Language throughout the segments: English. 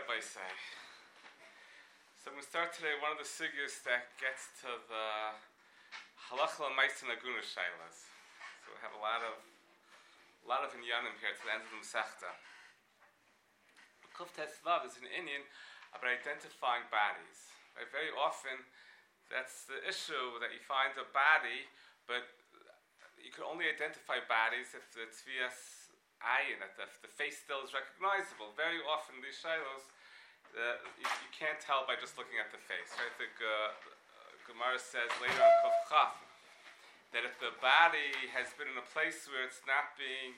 Rabbi say. So I'm going to start today one of the sugyas that gets to the halacha l'maisa naguna shaylas. So we have a lot of inyanim here to the end of the Masechta. Kuf Tesvav is an Indian about identifying bodies. Right? Very often, that's the issue that you find a body, but you can only identify bodies if the tzvias ayin, if the face still is recognizable. Very often, these shaylos, you can't tell by just looking at the face. Right? The Gemara says later on Kuf Chaf that if the body has been in a place where it's not being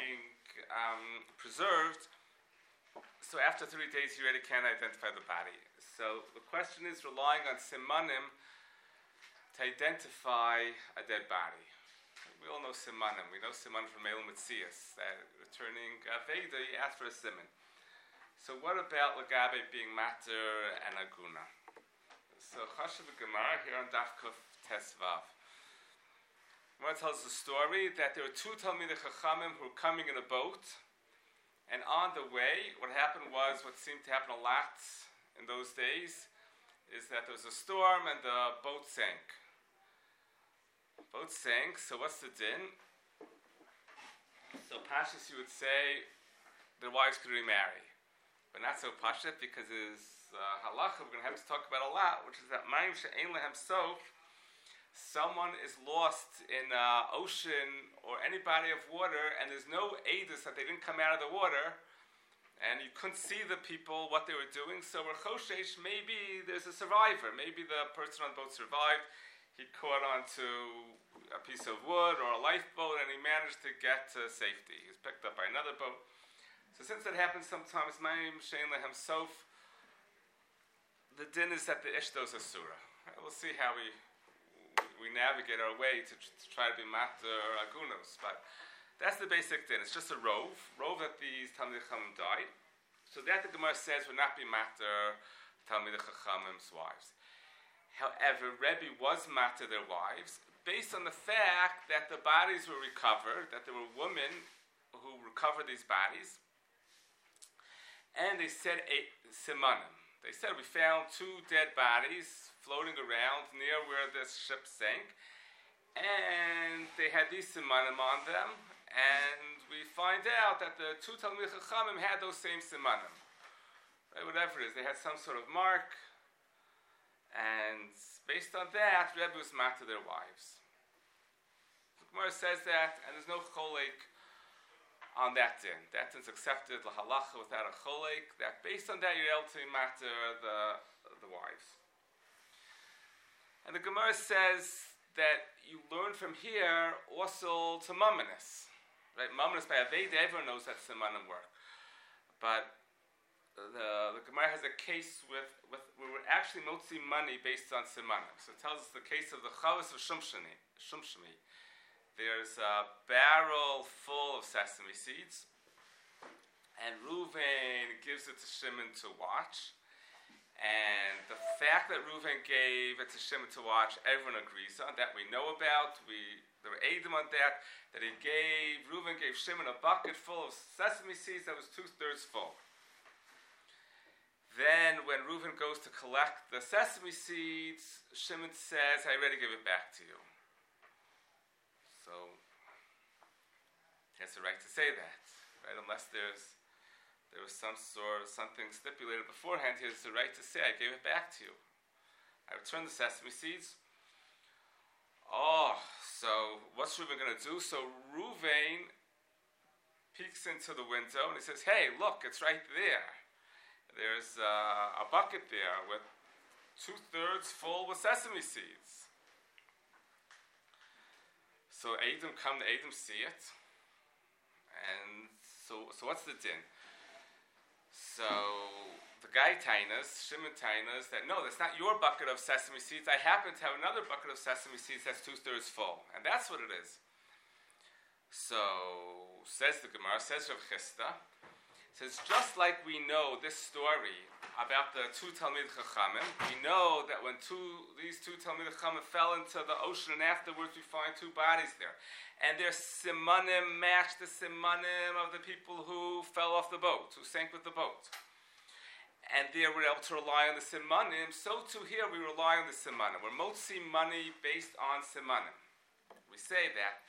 preserved, so after 3 days you already can't identify the body. So the question is relying on simanim to identify a dead body. We all know simanim. We know simanim from Eilam Mitzias. That returning Veda, you ask for a siman. So what about Lagabe being mater and aguna? So Chashav Gemara here on Daf Kuf Tesvav. Gemara tells the story that there were two Talmidei Chachamim who were coming in a boat, and on the way, what happened was what seemed to happen a lot in those days is that there was a storm and the boat sank. Boat sank, so what's the din? So Pashas, you would say their wives could remarry. But not so Pashas, because there's halacha we're going to have to talk about a lot, which is that Mayim she'ein lehem sof, someone is lost in an ocean or any body of water, and there's no edus that they didn't come out of the water, and you couldn't see the people, what they were doing. So Rechoshesh, maybe there's a survivor. Maybe the person on the boat survived. He caught onto a piece of wood or a lifeboat, and he managed to get to safety. He was picked up by another boat. So since that happens sometimes, Mayim she'ein lehem sof, the din is that the ishtos asura. We'll see how we navigate our way to try to be mater agunos, but that's the basic din. It's just a rove that these Talmidei Chachamim died. So that the Gemara says would not be mater Talmidei Chachamim's wives. However, Rebbe was mater their wives based on the fact that the bodies were recovered, that there were women who recovered these bodies, and they said a simanim. They said we found two dead bodies floating around near where this ship sank, and they had these simanim on them, and we find out that the two Talmidei Chachamim had those same simanim. Right, whatever it is, they had some sort of mark, and based on that, Rebbe was mater their wives. The Gemara says that, and there's no cholek on that din. That din's accepted lahalacha without a cholek. That based on that, you're able to mater the wives. And the Gemara says that you learn from here also to mumminus. Right? Mumminus by Aveda, everyone knows that simanim work. But the Gemara has a case with where we're actually motzi money based on simanim. So it tells us the case of the chavos of Shumshmi. There's a barrel full of sesame seeds, and Reuven gives it to Shimon to watch. And the fact that Reuven gave it to Shimon to watch, everyone agrees on. That we know about. There were eidim on that Reuven gave Shimon a bucket full of sesame seeds that was 2/3 full. Then when Reuven goes to collect the sesame seeds, Shimon says, I already gave it back to you. So he has the right to say that, right? Unless there was something stipulated beforehand, he has the right to say, I gave it back to you. I returned the sesame seeds. Oh, so what's Reuven going to do? So Reuven peeks into the window and he says, hey, look, it's right there. There's a bucket there with 2/3 full with sesame seeds. So Edom come, the Edom see it. And so what's the din? So the guy tainas, Shimon tainas, that no, that's not your bucket of sesame seeds. I happen to have another bucket of sesame seeds that's 2/3 full. And that's what it is. So says the Gemara, says Rav Chisda, says just like we know this story about the two Talmidei Chachamim, we know that when these two Talmidei Chachamim fell into the ocean, and afterwards we find two bodies there, and their simanim match the simanim of the people who fell off the boat, who sank with the boat. and there we're able to rely on the simanim, so too here we rely on the simanim. We're motzi money based on simanim. We say that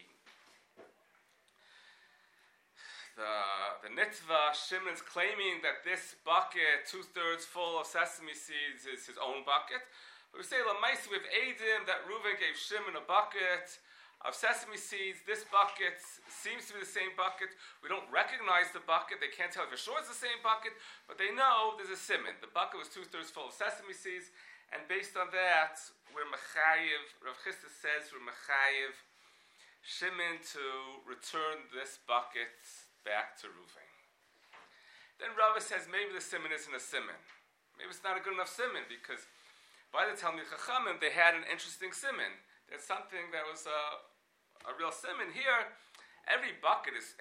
the Nitva, Shimon's claiming that this bucket, 2/3 full of sesame seeds, is his own bucket. But we say, Lamaisi, we have Eidim that Reuven gave Shimon a bucket of sesame seeds. This bucket seems to be the same bucket. We don't recognize the bucket. They can't tell for sure it's the same bucket, but they know there's a simon. The bucket was 2/3 full of sesame seeds, and based on that, we're Mechayiv, Rav Chisda says, we're Mechayiv Shimon to return this bucket back to Reuven. Then Rava says maybe the simon isn't a simon. Maybe it's not a good enough simon, because by the Talmid Chachamim they had an interesting simon. There's something that was a real simon. Here, every bucket is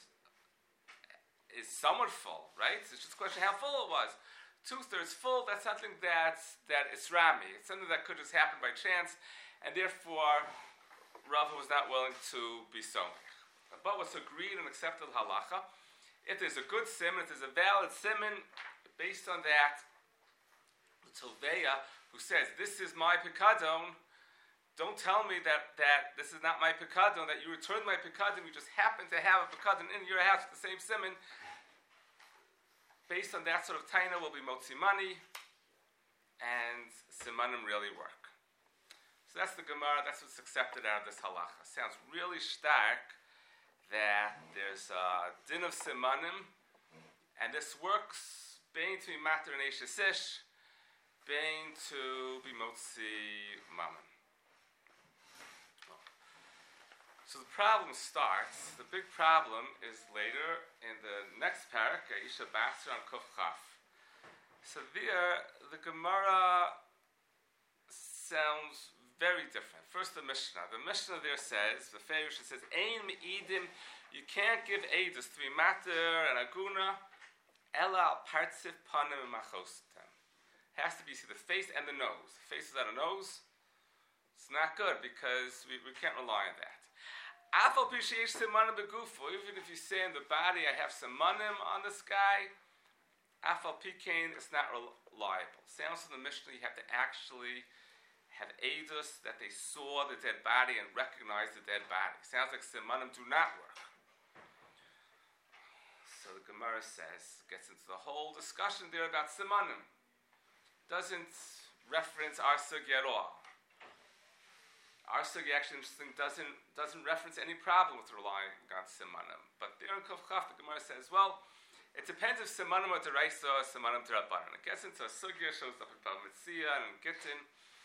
somewhat full, right? So it's just a question how full it was. 2/3 full, that's something that it's rami. It's something that could just happen by chance, and therefore Rava was not willing to be somich. But what's agreed and accepted halacha, if there's a good simon, if there's a valid simon, based on that, the Toveya, who says, this is my pikadon, don't tell me that this is not my pikadon, that you returned my pikadon, you just happen to have a pikadon in your house with the same simon. Based on that sort of taina will be motzi money, and simanim really work. So that's the Gemara, that's what's accepted out of this halacha. Sounds really stark that there's a din of simanim, and this works bein to be matter and eishesish, bein to be motzi mammon. So the problem starts, the big problem is later in the next parak, Aisha Basra on Kuf Chaf. So there, the Gemara sounds very different. First the Mishnah. The Mishnah there says, the Feirush says, Ein me'idim, you can't give edus to be mater and aguna, ela al partzif panim machostem. Has to be, see, the face and the nose. The face without a nose, it's not good because we can't rely on that. Even if you say in the body, I have some manim on this guy, afal pikein, it's not reliable. Sounds from the Mishnah, you have to actually have edus that they saw the dead body and recognized the dead body. Sounds like simanim do not work. So the Gemara says, gets into the whole discussion there about simanim. Doesn't reference our sugi at all. Our sugi, actually interesting, doesn't reference any problem with relying on simanim. But there in Kuf Chaf, the Gemara says, well, it depends if simanim are deraisa or simanim derabanan. It gets into a sugya, shows up in Bava Metzia and in Gittin.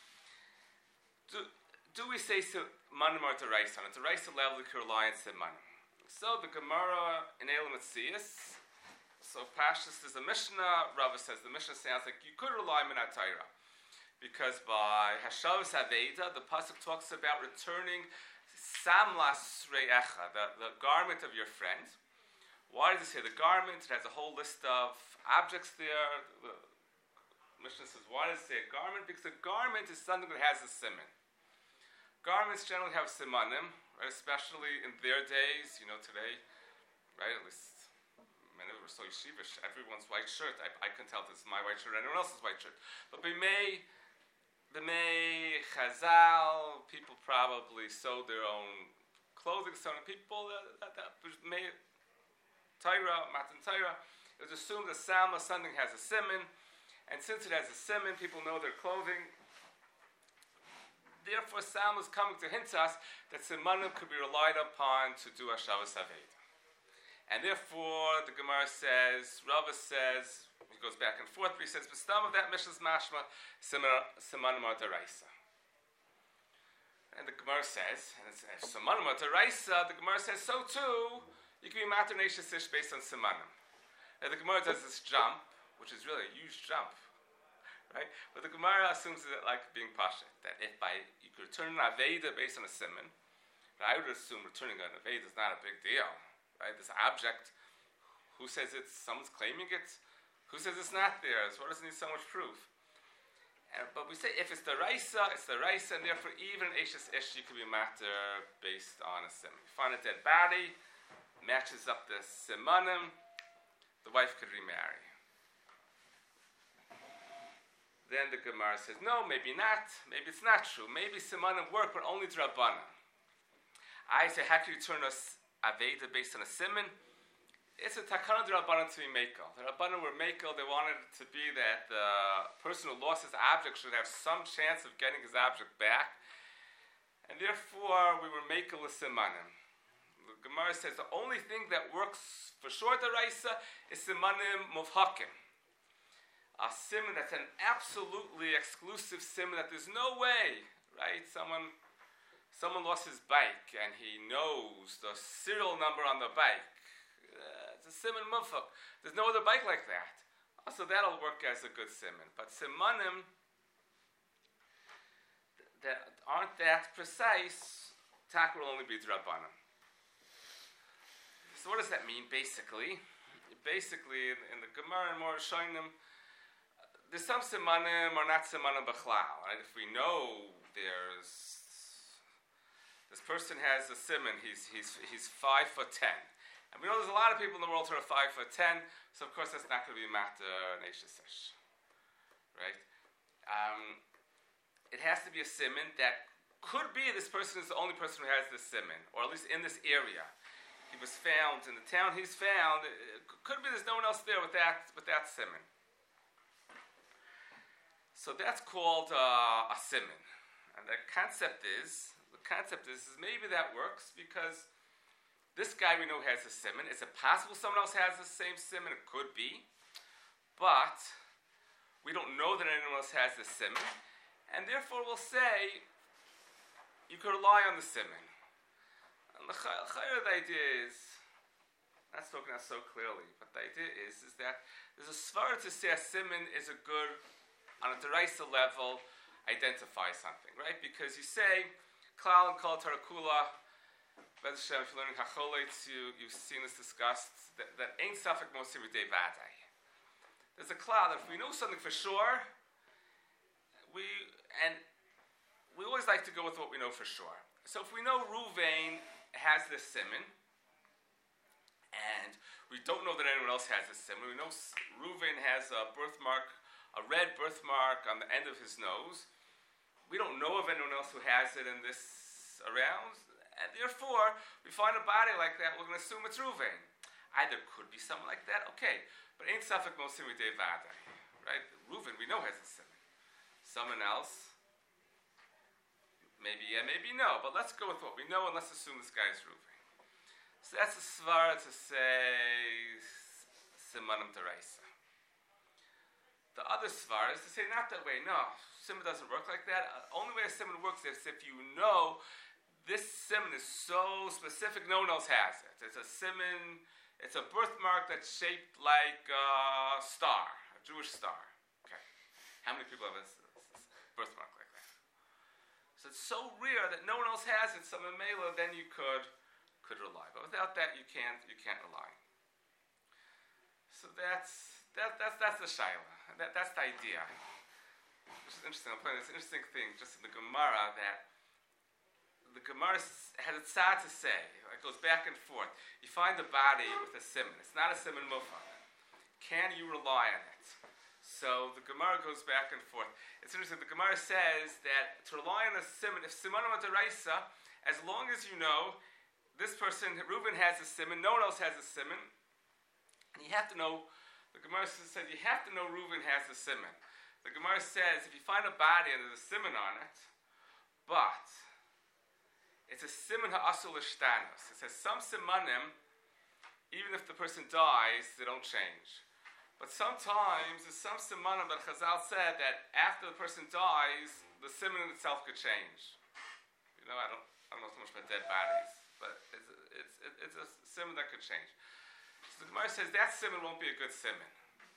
Do we say simanim are deraisa? On a deraisa level, we can rely on simanim. So the Gemara in Elam Metzias, so Pashas is a Mishnah. Rava says the Mishnah sounds like you could rely on Minat Torah. Because by Hashavas Aveda, the pasuk talks about returning samlas re'echa, the garment of your friend. Why does it say the garment? It has a whole list of objects there. The Mishnah says, why does it say a garment? Because a garment is something that has a siman. Garments generally have simanim, right? Especially in their days, today, right? At least many of them are so yeshivish. Everyone's white shirt. I can tell this is my white shirt or anyone else's white shirt. But the May Chazal, people probably sewed their own clothing. Some people that May Torah, Matan Torah, it was assumed that Salma something has a siman, and since it has a siman, people know their clothing. Therefore, Salma is coming to hint us that simanim could be relied upon to do Hashavas Aveda. And therefore, the Gemara says, Rava says, he goes back and forth, but he says, "B'stam of that Mishnah's mashma simanim are deraisa." And the Gemara says, and it's simanim are deraisa. The Gemara says, so too, you can be mater neshesish based on simanim. And the Gemara does this jump, which is really a huge jump, right? But the Gemara assumes it like being pasha, that if you could return an aveda based on a siman, I would assume returning an aveda is not a big deal, right? This object, who says someone's claiming it? Who says it's not theirs? What does it need so much proof? But we say if it's the raisa, and therefore even Eishes Ish, you could be matter based on a sim. You find a dead body, matches up the simanim, the wife could remarry. Then the Gemara says, no, maybe not. Maybe it's not true. Maybe simanim work, but only to Rabbanan. I say, how can you turn a Aveda based on a siman? It's a takana de Rabbanan to be mekel. The Rabbanan were mekel. They wanted it to be that the person who lost his object should have some chance of getting his object back. And therefore, we were mekel a simanim. The Gemara says the only thing that works for sure deraisa is simanim muvhakim. A siman that's an absolutely exclusive siman that there's no way, right? Someone lost his bike and he knows the serial number on the bike. It's a siman mufak. There's no other bike like that. So that'll work as a good siman. But simanim that aren't that precise, tak will only be drabanim. So what does that mean, basically? Basically, in the Gemara and more Shonim, there's some simanim or not simanim b'chlal. Right? If we know this person has a siman, he's 5'10", and we know there's a lot of people in the world who are 5'10", so of course that's not going to be matter neshesesh, right? It has to be a siman that could be this person is the only person who has this siman, or at least in this area. He was found in the town he's found. It could be there's no one else there with that siman. So that's called a siman. And the concept is maybe that works because this guy we know has a siman. Is it possible someone else has the same siman? It could be. But we don't know that anyone else has the siman. And therefore we'll say you could rely on the siman. And the idea is, not spoken out so clearly, but the idea is that there's a svara to say a siman is a good, on a deraisa level, identify something, right? Because you say, klal and kol tarakula, Bez Hashem, if you're learning Hacholitz, you've seen this discussed, that ain't safek mosim v'dei vadai. There's a klal that if we know something for sure, we always like to go with what we know for sure. So if we know Ruvain has this siman, and we don't know that anyone else has this siman, we know Ruvain has a birthmark, a red birthmark on the end of his nose. We don't know of anyone else who has it in this around, and therefore we find a body like that. We're going to assume it's Ruvain. Either could be someone like that, okay, but ain't safek mosim v'dei vadai, right? Ruvain we know has a siman. Someone else, maybe yeah, maybe no, but let's go with what we know and let's assume this guy is Ruvain. So that's a svara to say simanim deraisa. The other svara is to say not that way. No, siman doesn't work like that. Only way a siman works is if you know this siman is so specific, no one else has it. It's a siman, it's a birthmark that's shaped like a star, a Jewish star. Okay, how many people have a birthmark like that? So it's so rare that no one else has it. So memela, then you could rely, but without that, you can't rely. So that's the shaila. That's the idea. Which is interesting. I'm playing this interesting thing just in the Gemara that the Gemara has a tzad to say. It goes back and forth. You find the body with a siman. It's not a siman mufak. Can you rely on it? So the Gemara goes back and forth. It's interesting. The Gemara says that to rely on a siman, if simanim deraisa, as long as you know this person, Reuben has a siman, no one else has a siman, and you have to know. The Gemara says you have to know Reuven has a siman. The Gemara says if you find a body and there's a siman on it, but it's a siman ha'asul l'shtanos. It says some simanim, even if the person dies, they don't change. But sometimes there's some simanim that Chazal said that after the person dies, the siman in itself could change. You know, I don't know so much about dead bodies, but it's a siman that could change. So the Gemara says that siman won't be a good siman.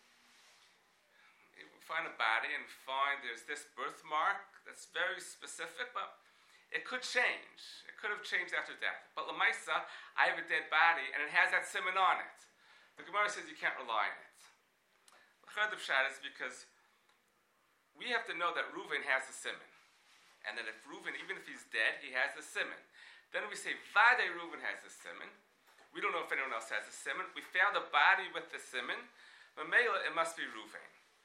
We find a body and find there's this birthmark that's very specific, but it could change. It could have changed after death. But Lamaisa, I have a dead body and it has that siman on it. The Gemara says you can't rely on it. The third of Pshat is because we have to know that Reuven has a siman. And that if Reuven, even if he's dead, he has a siman. Then we say, Vadei Reuven has a siman. We don't know if anyone else has a siman. We found a body with the siman. Mamela, it must be Reuven.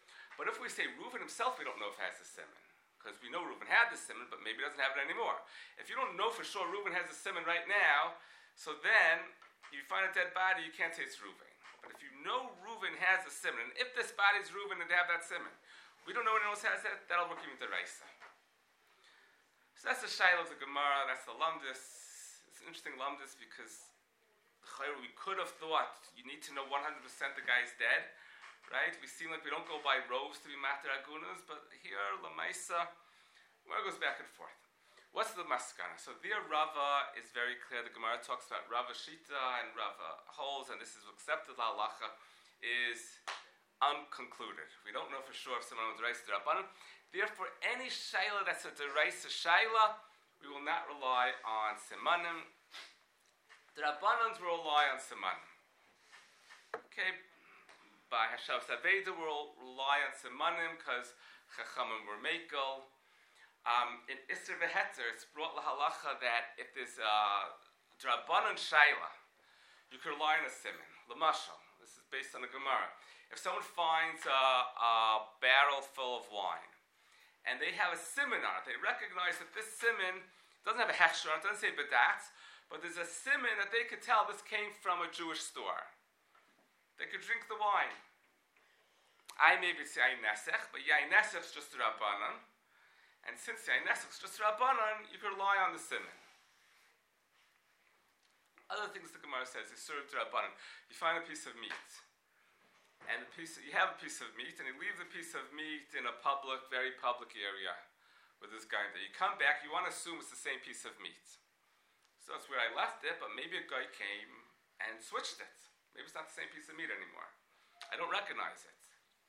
But if we say Reuven himself, we don't know if he has a siman. Because we know Reuven had the siman, but maybe he doesn't have it anymore. If you don't know for sure Reuven has a siman right now, so then you find a dead body, you can't say it's Reuven. But if you know Reuven has a siman, and if this body is Reuven and they have that siman, we don't know anyone else has that, that'll work even to Raisa. So that's the Shiloh of the Gemara, that's the Lumdis. It's an interesting Lumdis because we could have thought you need to know 100% the guy's dead. Right? We seem like we don't go by rows to be mater agunas, but here, Lamaisa, where it goes back and forth. What's the maskana? So there Rava is very clear. The Gemara talks about Rava Shita and Rava holds, and this is accepted halacha, is unconcluded. We don't know for sure if someone was deraisa d'Rabbanan. Therefore, any shaila that's a deraisa shaila, we will not rely on simanim. The Rabbanans will rely on simanim. Okay? By Hashav Saveda, we'll rely on simanim because Chachamim were mekel. In Isser V'Heter, it's brought lahalacha that if there's a Drabanan Shaila, you can rely on a siman. L'mashal, this is based on the Gemara. If someone finds a barrel full of wine, and they have a siman on it, they recognize that this siman doesn't have a hechsher on it, doesn't say bedatz, but there's a siman that they could tell this came from a Jewish store. They could drink the wine. I maybe say Yain Nesech, but Yain Nesech is just a Rabbanan. And since Yain Nesech is just a Rabbanan, you can rely on the siman. Other things the Gemara says is served to Rabbanan. You find a piece of meat. And you have a piece of meat, and you leave the piece of meat in a public, very public area with this guy there. You come back, you want to assume it's the same piece of meat. So that's where I left it, but maybe a guy came and switched it. Maybe it's not the same piece of meat anymore. I don't recognize it.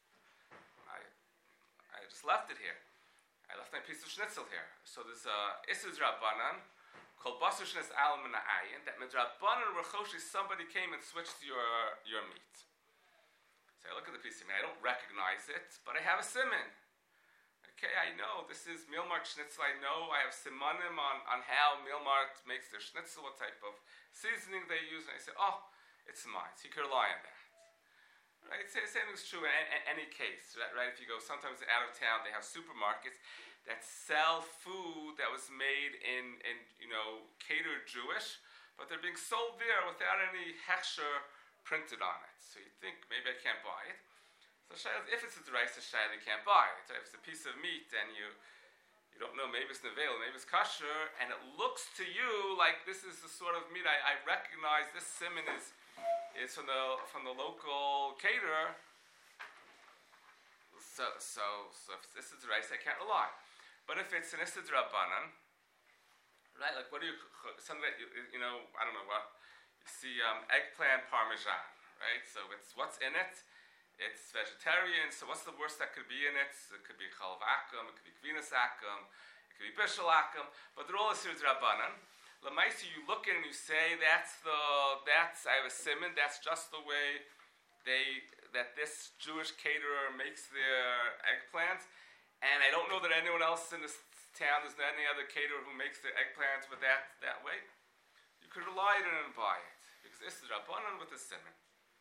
I just left it here. I left my piece of schnitzel here. So there's Isuz Rabbanan called Basar Shnes Alam and Ayin. That means Rabbanan Rechoshi, somebody came and switched your meat. So I look at the piece of meat. I don't recognize it, but I have a siman. Okay, I know this is Milmart Schnitzel. I know I have simanim on how Milmart makes their schnitzel, what type of seasoning they use. And I say, oh, it's mine. So you can rely on that. Right? Same thing's true in any case. Right? If you go sometimes out of town, they have supermarkets that sell food that was made in catered Jewish, but they're being sold there without any hechsher printed on it. So you think maybe I can't buy it. So if it's a deraisa shayla, you can't buy it. So if it's a piece of meat and you don't know, maybe it's nevel, maybe it's kosher, and it looks to you like this is the sort of meat I recognize. This siman is from the local caterer. So if this is deraisa, I can't rely. But if it's an Issa D'Rabbanan, right? Like what do you something that I don't know what you see eggplant parmesan, right? So it's what's in it. It's vegetarian. So what's the worst that could be in it? So it could be chalav akum, it could be gvinas akum, it could be bishul akum, but they're all Issa D'Rabbanan. L'maisi, you look in and you say that's I have a siman. That's just the way that this Jewish caterer makes their eggplants. And I don't know that anyone else in this town, there's not any other caterer who makes their eggplants with that way. You could rely on it and buy it. Because this is Rabbanan with the siman.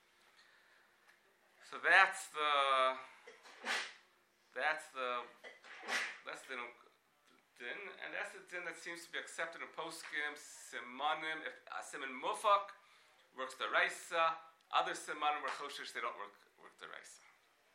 So that's the din, and that's the din that seems to be accepted in poskim, simanim. If a siman mufak works the raisa, other simanim or choshish, they don't work the raisa.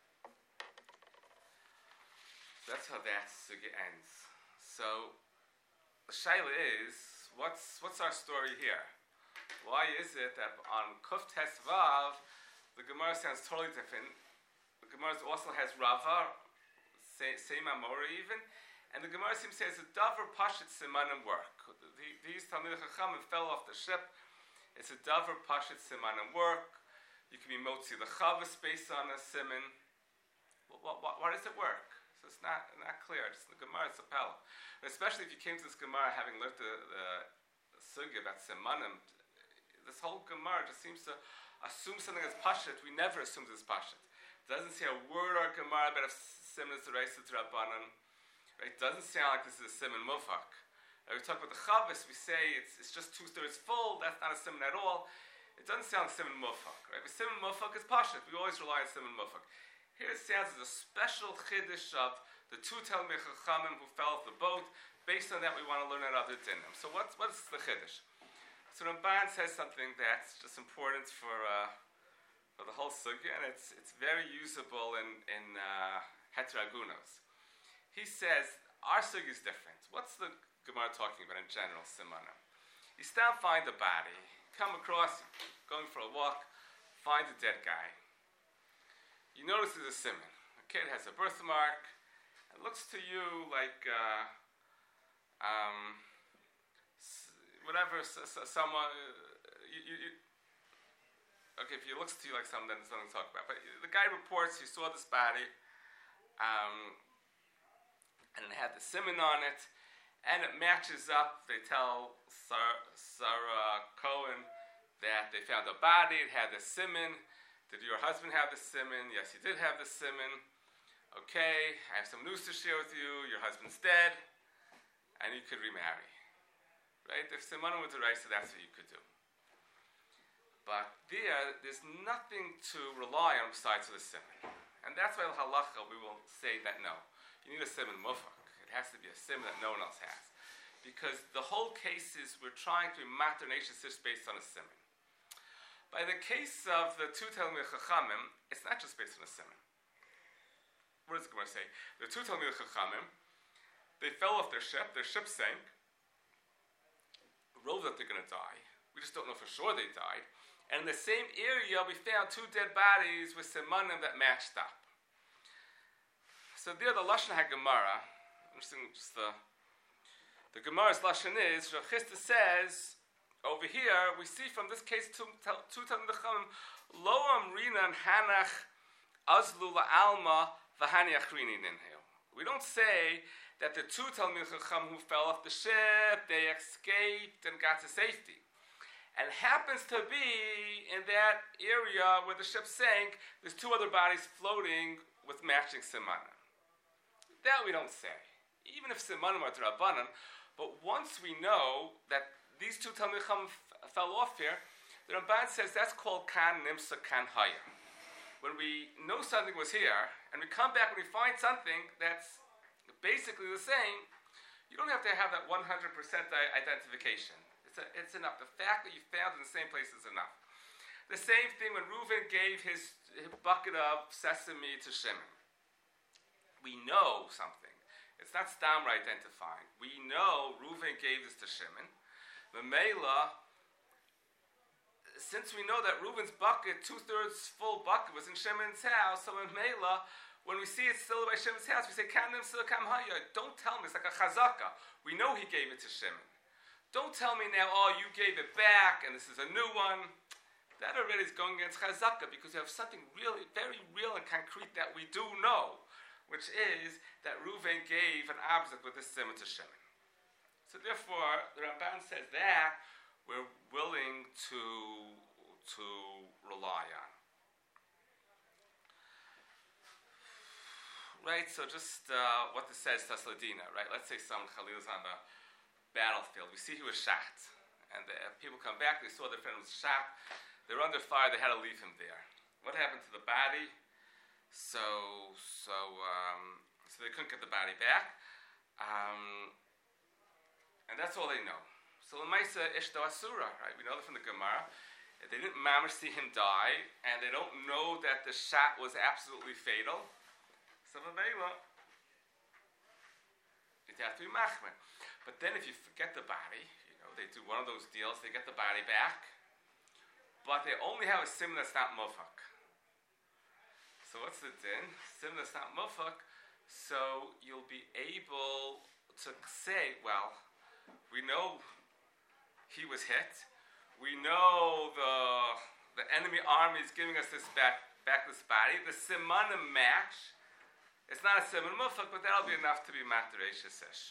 That's how that sugya ends. So the shaila is, what's our story here? Why is it that on Kuf Tes Vav the Gemara sounds totally different? The Gemara also has Rava, same Amora even, and the Gemara seems to say it's a davar pashit simanim work. These Talmidei Chachamim fell off the ship. It's a davar pashit simanim work. You can be motzi the chavas based on a siman. Why does it work? So it's not clear. Just the Gemara is a pella. Especially if you came to this Gemara having learned the sugya about simanim, this whole Gemara just seems to assume something as pashit. We never assume it's pashit. It doesn't say a word or Gemara about a siman is the reisa to Rabbanan. Right? It doesn't sound like this is a siman mufak. We talk about the chavis. We say it's just 2/3 full. That's not a siman at all. It doesn't sound like siman mufak. Right? But siman mufak is pashit. We always rely on siman mufak. Here it sounds as a special chiddush of the two Talmidei Chachamim who fell off the boat. Based on that, we want to learn another dinim. So what's the chiddush? So Ramban says something that's just important for the whole sugya, and it's very usable in heterogunos. He says our sugya is different. What's the Gemara talking about in general? Simana. You stop, find a body, come across, going for a walk, find a dead guy. You notice there's a simon. A kid has a birthmark. It looks to you like whatever. Someone. Okay, if he looks to you like someone, then there's nothing to talk about. But the guy reports he saw this body, and it had the simon on it, and it matches up. They tell Sarah Cohen that they found a body. It had the simon. Did your husband have the simon? Yes, he did have the simon. Okay, I have some news to share with you. Your husband's dead, and you could remarry. Right? If simon was a right, so that's what you could do. But there's nothing to rely on besides the simon. And that's why in halacha we will say that no. You need a simon mufak. It has to be a simon that no one else has. Because the whole case is we're trying to be maternation based on a simon. By the case of the two Talmidei Chachamim, it's not just based on a simon. What does the Gemara say? The two Talmidei Chachamim, they fell off their ship sank, wrote that they're going to die. We just don't know for sure they died. And in the same area, we found two dead bodies with simanim that matched up. So there, the Lashon HaGemara, interesting, just the Gemara's Lashon is, Rav Chisda says, over here, we see from this case two Talmidei Chachamim, Lo Amrinan Hanach Azlu La'alma V'Haniach Rinin Inhil. We don't say that the two Talmidei Chachamim who fell off the ship, they escaped and got to safety. And it happens to be in that area where the ship sank, there's two other bodies floating with matching simanim. That we don't say. Even if simanim are d'Rabbanan, but once we know that these two Talmidei Chachamim fell off here, the Ramban says that's called kan nimsa kan haya. When we know something was here, and we come back and we find something that's basically the same, you don't have to have that 100% identification. It's enough. The fact that you found in the same place is enough. The same thing when Reuven gave his bucket of sesame to Shimon. We know something. It's not stam identifying. We know Reuven gave this to Shimon. Memela, since we know that Reuven's bucket, 2/3 full bucket, was in Shimon's house, so Memela, when we see it still by Shimon's house, we say, Kanim Silakam Haya. Don't tell me, it's like a chazaka. We know he gave it to Shimon. Don't tell me now, you gave it back, and this is a new one. That already is going against chazaka, because you have something really, very real and concrete that we do know, which is that Reuven gave an object with this simon to Shimon. So therefore, the Ramban says that we're willing to rely on. Right, so just what this says, Tasladina, right? Let's say someone, Khalil, is on the battlefield. We see he was shot. And people come back, they saw their friend was shot. They were under fire, they had to leave him there. What happened to the body? So they couldn't get the body back. And that's all they know. So L'maisa Ishto Asura, right? We know that from the Gemara. They didn't mamish see him die, and they don't know that the shot was absolutely fatal. So Vavela, you'd have to be machmer. But then if you forget the body, they do one of those deals, they get the body back, but they only have a sim that's not mufak. So what's the din? Sim that's not mufak, so you'll be able to say, well, we know he was hit. We know the enemy army is giving us this back this body. The simanim match. It's not a siman mufak, but that'll be enough to be materacious ish.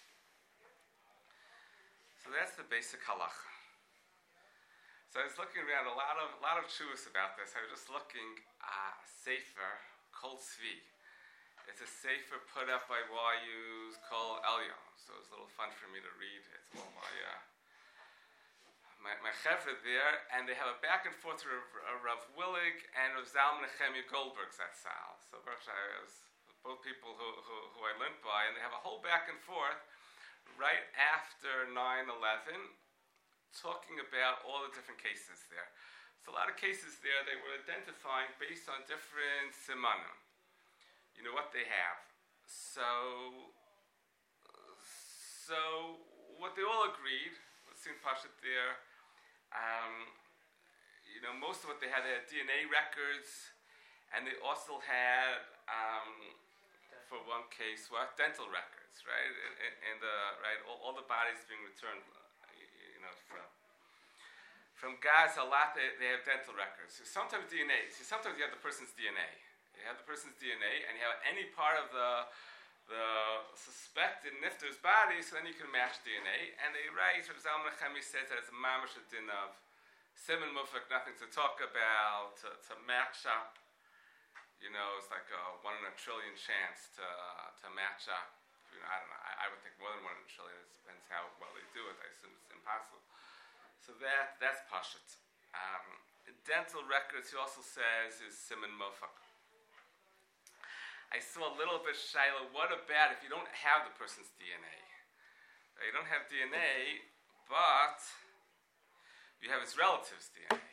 So that's the basic halacha. So I was looking around a lot of truths about this. I was just looking Sefer Kol Tzvi. It's a sefer put up by YU's Kol Elyon. So it was a little fun for me to read. It's all my chevra there, and they have a back and forth with Rav Willig and Rav Zalman Nechemia Goldberg Zatzal. So Baruch Hashem, both people who I learned by, and they have a whole back and forth right after 9/11, talking about all the different cases there. So a lot of cases there they were identifying based on different simanim. You know what they have. So what they all agreed, let's see in Pashat there, most of what they had DNA records, and they also had, for one case, dental records, right? And all the bodies being returned, from Gaza, a lot they have dental records. So sometimes DNA. So sometimes you have the person's DNA. You have the person's DNA, and you have any part of the suspected nifter's body, so then you can match DNA. And they write, Rav Zalman Nechemia says that it's a mamash din of siman mufak, nothing to talk about, to match up. It's like a 1 in a trillion chance to match up. I don't know. I would think more than 1 in a trillion. It depends how well they do it. I assume it's impossible. So that's pashut. Dental records, he also says, is siman mufak. I saw a little bit, Shiloh, what about if you don't have the person's DNA? You don't have DNA, but you have his relative's DNA.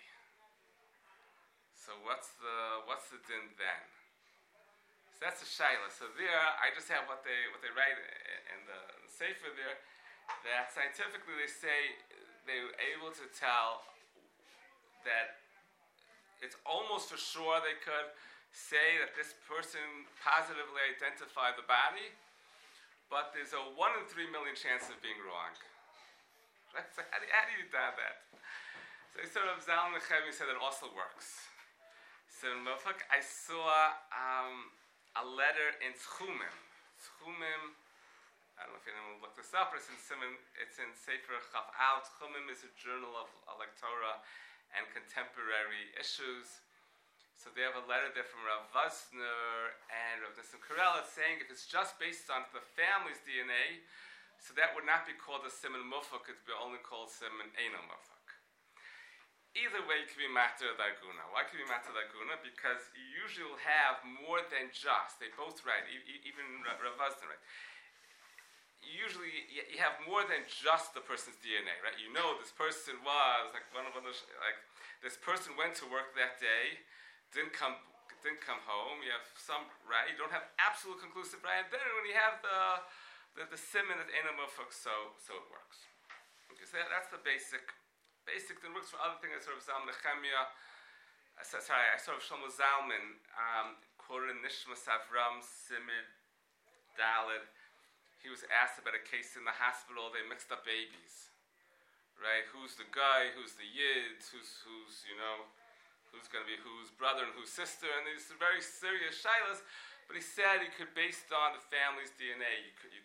So what's the din then? So that's a Shiloh. So there, I just have what they write in the Sefer there, that scientifically they say they were able to tell that it's almost for sure they could say that this person positively identified the body, but there's a 1 in 3 million chance of being wrong. Right? So how do you do that? So sort of Zalman Nechemia said it also works. So in Mofak, I saw a letter in Tchumim. Tchumim, I don't know if anyone looked this up, but it's in Sefer Chaf Al. Tchumim is a journal of like Torah and contemporary issues. So they have a letter there from Rav Vosner and Rav Nissim Karela saying if it's just based on the family's DNA, so that would not be called a siman mufak, it would be only called siman eino mufak. Either way, you can be matter daguna. Why can you be matter daguna? Because you usually will have more than just. They both write, even Rav Vosner, right? Usually you have more than just the person's DNA, right? You know this person was this person went to work that day, didn't come home. You have some right. You don't have absolute conclusive right. And then when you have the siman at eino mufak, so it works. Okay, so that's the basic. Then works for other things. I sort of Zalman Nechemia. I sort of Shlomo Zalman quoted in Nishmas Avram Simid Daled. He was asked about a case in the hospital. They mixed up babies, right? Who's the guy? Who's the yid? Who's going to be whose brother and whose sister? And these are very serious shilas. But he said you could, based on the family's DNA, you could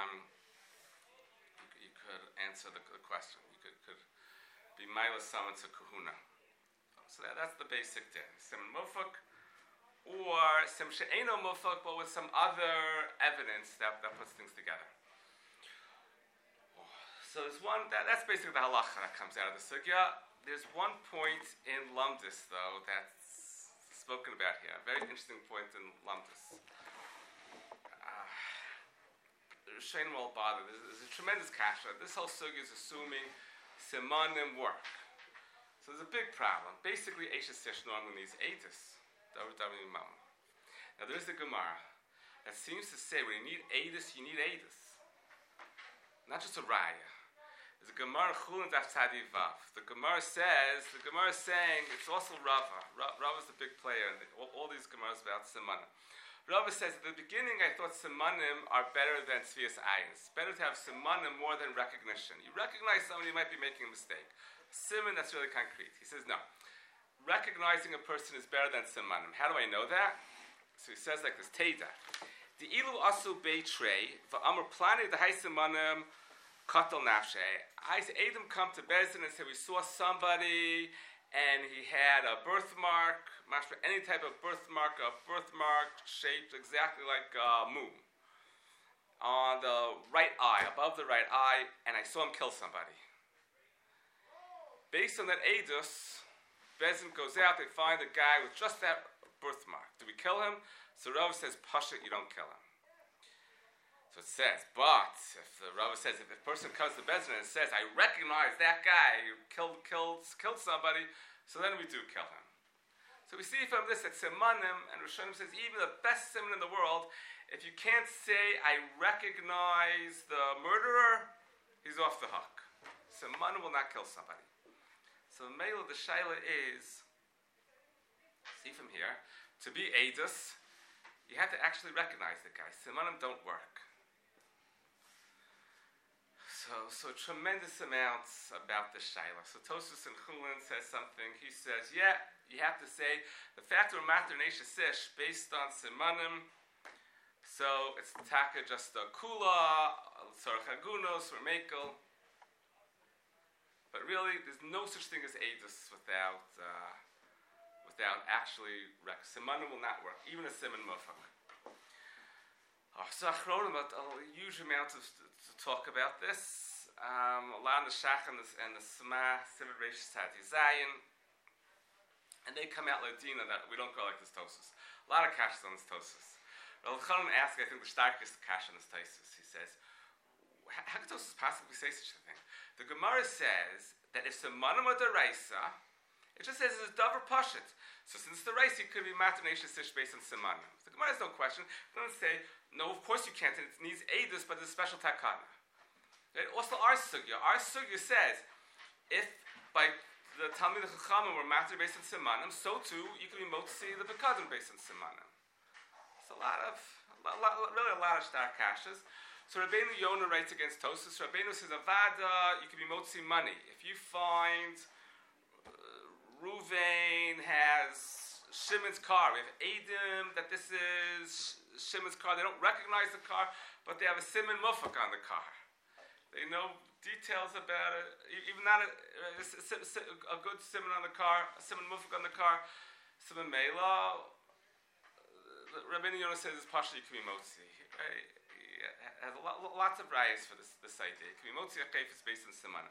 answer the question. You could be milas someone to kahuna. So that's the basic din. Siman mufak or sim she'eino mufak, but with some other evidence that puts things together. So there's one that's basically the halacha that comes out of the sugya. There's one point in Lumdis, though, that's spoken about here. A very interesting point in Lumdis. Shane won't bother. There's a tremendous kasha. This whole sugya is assuming simanim work. So there's a big problem. Basically, Eishes Yesh normally needs Eidus. Now there's the Gemara that seems to say when you need Eidus, you need Eidus. Not just a raya. There's a Gemara Chulin Daf Tzadi Vav. The Gemara is saying it's also Rava. Rava's the big player in all these Gemaras about Simanim. Rava says at the beginning I thought Simanim are better than Tzvias Ayin. It's better to have Simanim more than recognition. You recognize someone, you might be making a mistake. Siman, that's really concrete. He says no. Recognizing a person is better than Simanim. How do I know that? So he says like this, Teda. The ilu asu beitrei, va'amr plani the hay Simanim katal nafshe. I say, Adam come to Bezdin and say, we saw somebody and he had a birthmark, any type of birthmark, shaped exactly like a moon on the right eye, above the right eye, and I saw him kill somebody. Based on that Eidos, Bezin goes out, they find a guy with just that birthmark. Do we kill him? So Rav says, Pashut, you don't kill him. So it says, but if the Rav says, if a person comes to Bezin and says, I recognize that guy who killed somebody, so then we do kill him. So we see from this that Simanim, and Rishonim says, even the best Siman in the world, if you can't say, I recognize the murderer, he's off the hook. Simanim will not kill somebody. So the male of the Shaila is, see from here, to be Eidos, you have to actually recognize the guy. Simanim don't work. So tremendous amounts about the Shaila. So Tosfos in Chulin says something. He says, yeah, you have to say the fact of Mater Nesha Sish based on Simanim. So it's taka just a kula, tzarech hagunos, or mekel. But really, there's no such thing as Eidos without actually Simanim will not work, even a Siman Mufak. So Achronim, a huge amount to talk about this. A lot in the Shach and the Sma, Simon Reish Tzadi Zayin. And they come out Ladina that we don't go like this Tosfos. A lot of kashas on this Tosfos. Rav Chanan asks, I think, the starkest kash on this Tosfos. He says, how could Tosfos possibly say such a thing? The Gemara says that if Simanim are deraisa, it just says it's davar pashut. So since the raisa could be matar nesha sish based on Simanim. The Gemara has no question. It doesn't say, no, of course you can't. It needs Eidos, but it's a special takana. Right? Also, our sugya says, if by the Talmid Chachamim were matar based on Simanim, so too you can be motzi the bekadim based on Simanim. It's really a lot of star kashas. So Rabbeinu Yonah writes against Tosfos. Rabbeinu says, Avada, you can be motzi money. If you find Ruvain has Shimon's car, we have Eidim that this is Shimon's car. They don't recognize the car, but they have a Simon Mufak on the car. They know details about it, even not a good Simon on the car, a Simon Mufak on the car, Simon Mela. Rabbeinu Yonah says it's partially you can be motzi. Right? Has lots of rayas for this idea. It can be motzi achayfis based on Simanim.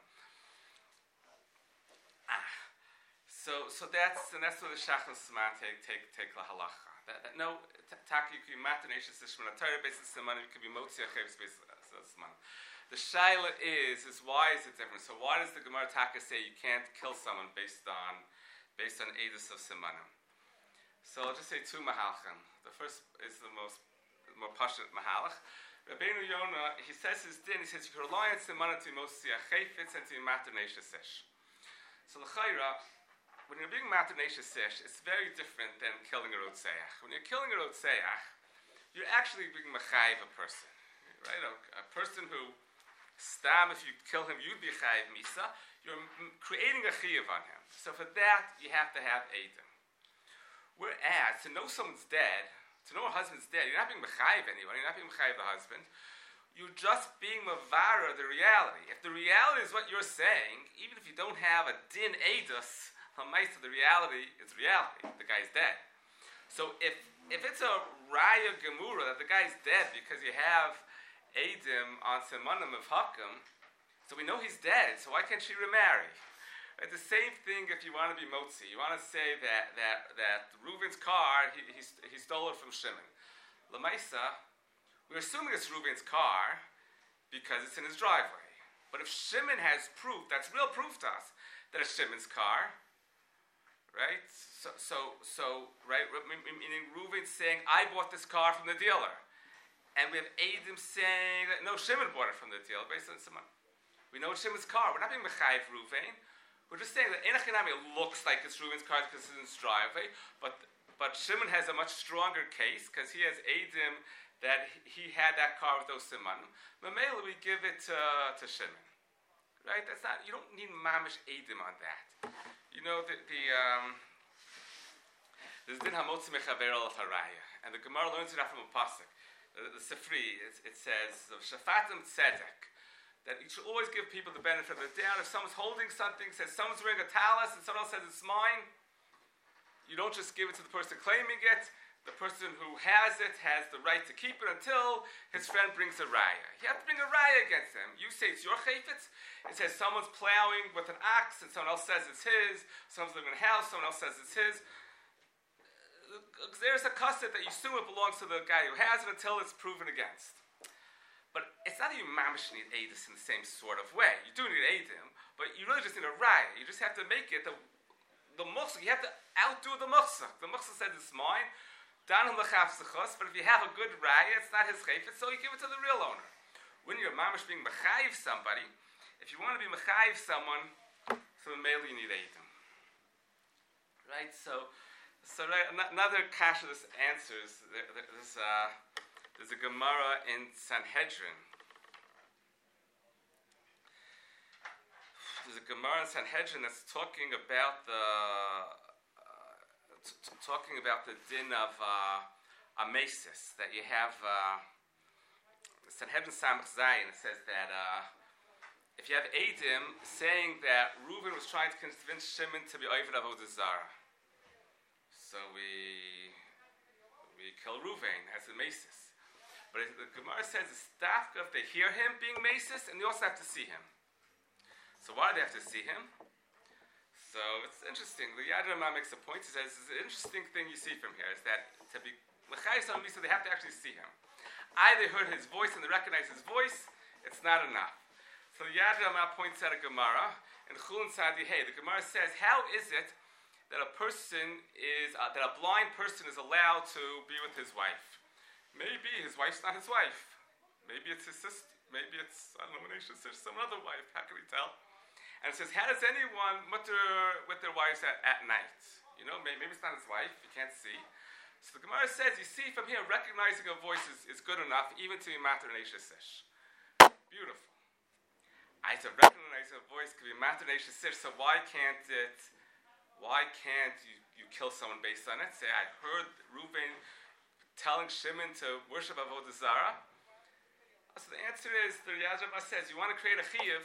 So that's where the Shach and Sma take la halacha. No, taki you can be matar nesha sish Torah based on Simanim. You can be motzi achayfis based on Simanim. The shaila is why is it different? So why does the Gemara Taka say you can't kill someone based on Eidos of Simanim? So I'll just say two mahalchim. The first is the more passionate mahalach. Rabbeinu Yonah, he says his din. He says you can rely on Simanim to mostly a chayfetz and to matar nesha sish. So l'chayra, when you're being matar nesha sish, it's very different than killing a rotzeach. When you're killing a rotzeach, you're actually being mechayiv a person, right? A person who stam, if you kill him, you'd be chayiv misa. You're creating a chiyuv on him. So for that, you have to have eidim. Whereas, to know someone's dead, to know a husband's dead, you're not being mechayiv anyone, you're not being mechayiv the husband. You're just being mavara the reality. If the reality is what you're saying, even if you don't have a din eidos, the reality is reality. The guy's dead. So if it's a raya gemura that the guy's dead because you have Eidim on Simanim of Hakim, so we know he's dead, so why can't she remarry? It's the same thing if you want to be motzi. You want to say that Reuven's car, he stole it from Shimon. Lamaisa, we're assuming it's Reuven's car because it's in his driveway. But if Shimon has proof, that's real proof to us, that it's Shimon's car, right? So right, meaning Reuven's saying, I bought this car from the dealer. And we have Eidim saying that no, Shimon bought it from the deal based on Siman. We know it's Shimon's car. We're not being mechayiv Ruvain. We're just saying that Enochinami looks like it's Reuven's car because it's in his driveway, but Shimon has a much stronger case because he has Eidim that he had that car with those Siman. Mamela, we give it to Shimon. Right? That's not. You don't need mamish Eidim on that. You know there's din hamotzi mechaver al haraya, and the Gemara learns it out from a pasuk. The Sifri, it says, Shafatim Tzedek, that you should always give people the benefit of the doubt. If someone's holding something, says someone's wearing a talis, and someone else says it's mine, you don't just give it to the person claiming it. the person who has it has the right to keep it until his friend brings a raya. You have to bring a raya against him. You say it's your chayfetz. It says someone's plowing with an ox and someone else says it's his. Someone's living in a house, someone else says it's his. There's a cusset that you assume it belongs to the guy who has it until it's proven against. But it's not that you mamish need edus in the same sort of way. You do need edim, but you really just need a raya. You just have to make it the muhsach. You have to outdo the muhsach. The muhsach said it's mine. But if you have a good raya, it's not his chayfetz, so you give it to the real owner. When you're mamish being mechayiv somebody, if you want to be mechayiv someone, so mainly you need edim. Right? So right, another kasha this answers. There's a Gemara in Sanhedrin. There's a Gemara in Sanhedrin that's talking about the din of amesis, that you have Sanhedrin Samach Zayin. It says that if you have Eidim saying that Reuven was trying to convince Shimon to be Oived Avodah Zarah, so we kill Reuven as a mesis. But the Gemara says it's dafka if they hear him being mesis, and they also have to see him. So why do they have to see him? So it's interesting. The Yad Ramah makes a point. He says it's an interesting thing you see from here is that to be mechayis on misa, they have to actually see him. Either heard his voice and they recognize his voice, it's not enough. So the Yad Ramah points out a Gemara in Chulin Sadi Hey. The Gemara says, how is it that a blind person is allowed to be with his wife? Maybe his wife's not his wife. Maybe it's his sister. Maybe it's, I don't know, some other wife. How can we tell? And it says, how does anyone mutter with their wives at night? You know, maybe it's not his wife, you can't see. So the Gemara says, you see from here, recognizing a voice is good enough, even to be mater neshesish. Beautiful. I said, recognizing a voice can be mater neshesish, so why can't you kill someone based on it? Say, I heard Reuven telling Shimon to worship Avodah Zarah. So the answer is, the Yad Ramah says, you want to create a chiyuv,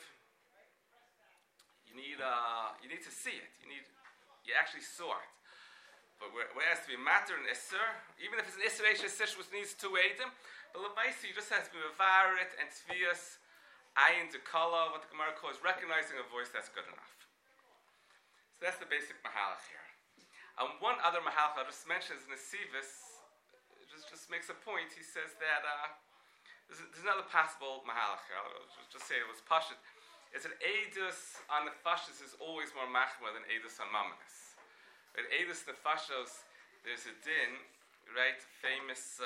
you need to see it. You actually saw it. But where it has to be matter and isser, even if it's an isser eish which needs two edim, but l'maisi you just has to be mevarit and tzvias ayin dekala, what the Gemara calls recognizing a voice that's good enough. So that's the basic mahalach here. One other mahalach I'll just mention is Nesivis. Just makes a point. He says that there's another possible mahalach here. I'll just say it was pashut. Is that Eidus on the Nefashos is always more machmir than Eidus on Mamonis. Right? Eidus Nefashos, there's a din, right? Famous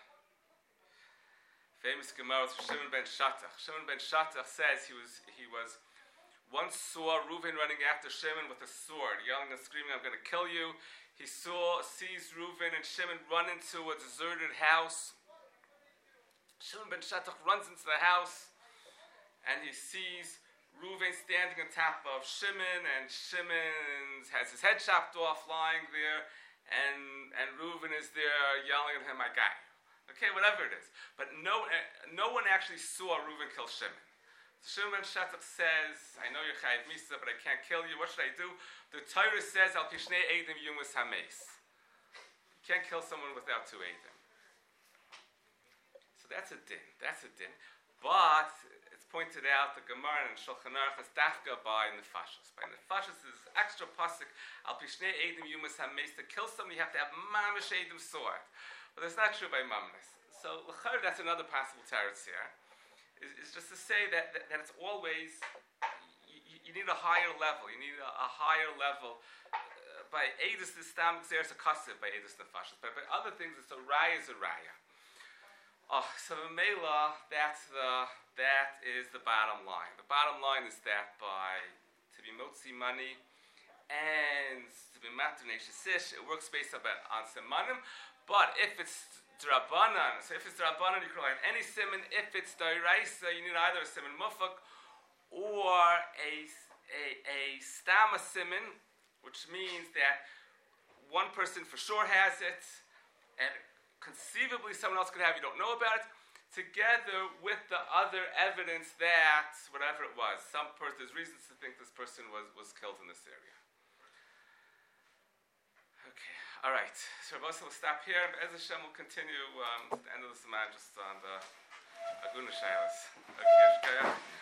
Gemara from Shimon ben Shattach. Shimon ben Shattach says he was once saw Reuven running after Shimon with a sword, yelling and screaming, "I'm going to kill you." He sees Reuven and Shimon run into a deserted house. Shimon ben Shattach runs into the house, and he sees Reuven standing on top of Shimon, and Shimon has his head chopped off, lying there, and Reuven is there yelling at him, "I got you." Okay, whatever it is. But no one actually saw Reuven kill Shimon. So Shimon ben Shattach says, "I know you're chayiv misa, but I can't kill you. What should I do?" The Torah says, "Al pishnei eidim yumus hameis." You can't kill someone without two eidim. So that's a din. But it's pointed out the Gemara and Shulchan Aruch is dafka by Nefashos. By Nefashos is extra pasuk al pishnei eidim yumas hameis. To kill someone, you have to have mamish eidim sword. But that's not true by mamnis. So l'chayr, that's another possible teretz here. Is just to say that it's always you need a higher level. You need a higher level. By eidus the stam there's a kasev by eidus Nefashos. But by other things, it's a raya is a raya. So the Mela, that is the bottom line. The bottom line is that to be motzi money and to be matunei it works based on simanim. But if it's drabanan, so if it's drabanan, you can rely on any siman. If it's dairaisa, you need either a siman mufak or a stama siman, which means that one person for sure has it, and conceivably someone else could have, you don't know about it, together with the other evidence that, whatever it was, there's reasons to think this person was killed in this area. Okay, All right, so Rabbi will stop here. Be'ez Hashem will continue at the end of the Simon just on the Aguna Shailas. Okay,